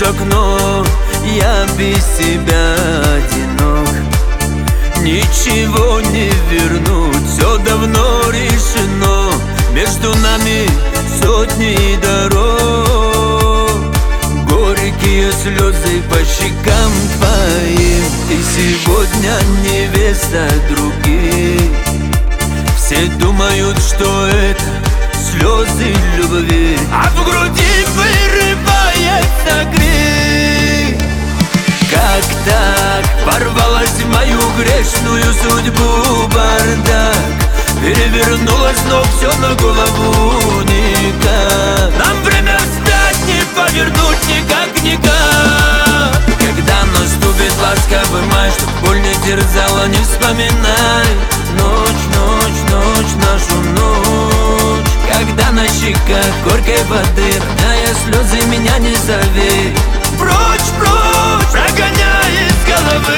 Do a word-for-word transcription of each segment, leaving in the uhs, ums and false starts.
окно, я без тебя одинок. Ничего не вернуть, все давно решено. Между нами сотни дорог, горькие слезы по щекам твоим. Ты сегодня невеста других. Все думают, что это слезы любви, а в груди вырывается крик. Как так порвалась в мою грешную судьбу бардак? Перевернулось, но все на голову никак. Нам время встать не повернуть никак-никак. Когда наступит ласковый май, чтоб боль не терзала, не вспоминай ночь, ночь, ночь, нашу ночь. Когда на щеках горькой воды, роняя слезы, меня не зови. Прочь, прочь, прогоняй из головы.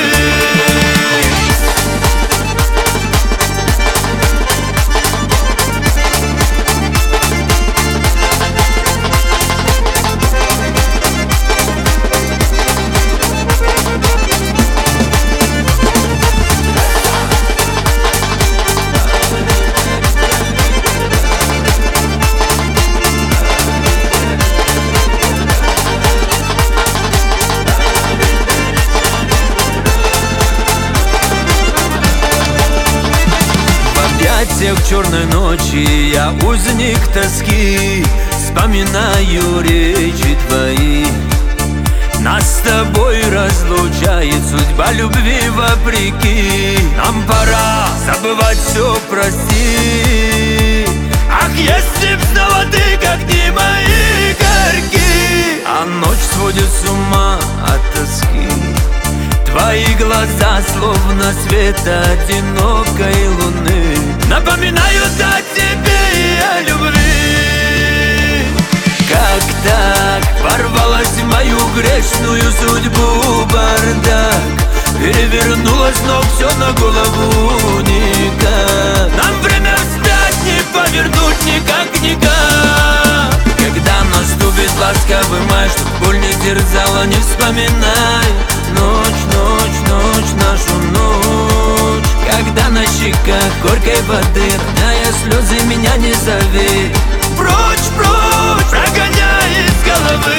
В черной ночи я узник тоски, вспоминаю речи твои. Нас с тобой разлучает судьба любви вопреки. Нам пора забывать все, прости. Ах, если б снова ты, как не мои горьки. А ночь сводит с ума от тоски. Твои глаза словно свет одинокой луны напоминают о тебе и о любви. Как так порвалась в мою грешную судьбу бардак? Перевернулось, но все на голову никак. Нам время встать не повернуть никак-никак. Когда наступит ласковый май, чтоб боль не терзала, не вспоминай ночь, ночь, ночь, нашу ночь. Когда на щеках горькой воды, роняя слезы, меня не зови. Прочь, прочь, прогоняй из головы.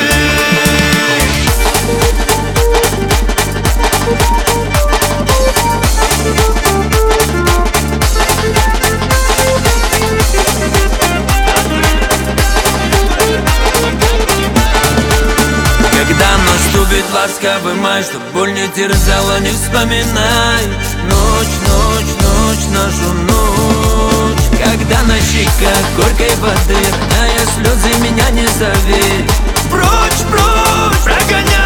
Наступит ласковый май, чтоб боль не терзала, не вспоминай ночь, ночь, ночь, нашу ночь. Когда на щеках горькой воды, роняя слезы, меня не зови. Прочь, прочь, прогоняй.